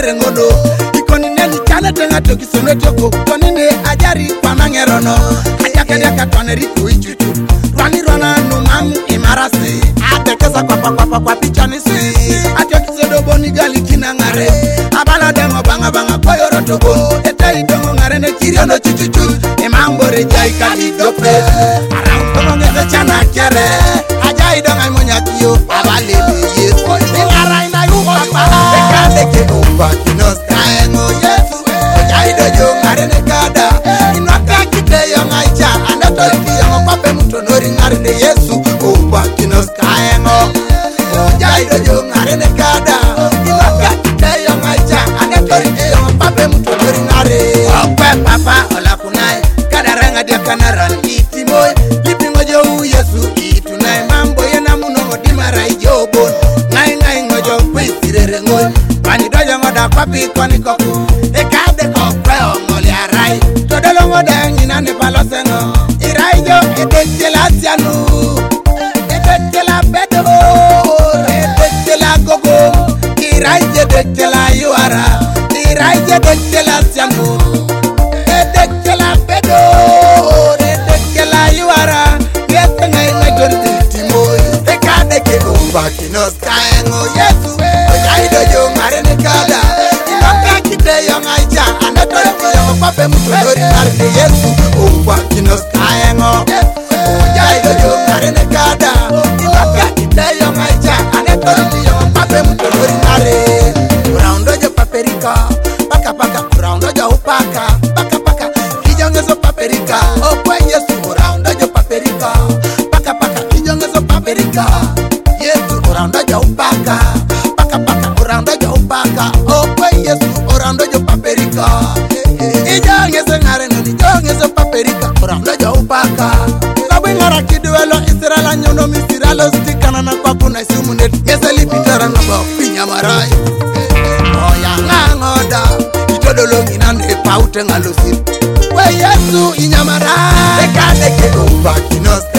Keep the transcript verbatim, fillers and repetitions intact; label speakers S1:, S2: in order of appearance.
S1: kisirere ngodo ikoni neni chale tenga to kisono toko tonine ajari panangero no ajaka daka toneri ko ichuchu rani rana no mam imarasi atekesa kwa kwa kwa kwa pichani si atyo kisodo boni gali kinangare abala dengo banga banga koyoro tobo etai dongo ngare ne kiriono chuchuchu imambore jai kali dope around kono ngese chana kere ajai donga monyakiyo abale yesu ngara ina yu papa bekande ke umba kinos kaengo yesu ajai dojo ngare ne kada inaka kite yo ngaicha anato kiyo pape mutonori ngare ne yesu umba kinos kaengo ajai dojo ngare ne kada inaka kite yo ngaicha anato kiyo pape mutonori ngare ope papa ola kunai kada ranga dia kanaran itimoy lipingo jo yesu itunai mambo yena muno dimara ijobon ngai ngai ngojo kwisirere ngoy pani dojo ngoda papi kwani koku e kade kokwe ongoli arai todolo ngoda ngina ne palosengo irai jo edetela tianu edetela bedo edetela gogo irai je detela yuara irai je detela tianu edetela bedo edetela yuara yete ngai ngojo timoy e kade ke umba kinos kaengo yesu ajai dojo ngare ne kada inaka kite yo ngaicha anato yo pape mutonori ngare yesu umba kinos kaengo ajai dojo ngare ne kada inaka kite yo ngaicha anato yo pape mutonori ngare round dojo paperika paka paka round dojo upaka paka paka kijongezo paperika o kwa yesu round dojo paperika paka paka kijongezo paperika yesu round dojo upaka paka paka round dojo upaka o kwa yesu round dojo paperika ijongezo ngare no ijongezo paperika round dojo upaka kabingara kidwelo israela nyono misiralo stikana na kwa kuna sumunet meseli pitara na ba pinya marai oya ngoda itodolo nginane paute ngalosi we yesu inyamara ekade ke umba kinos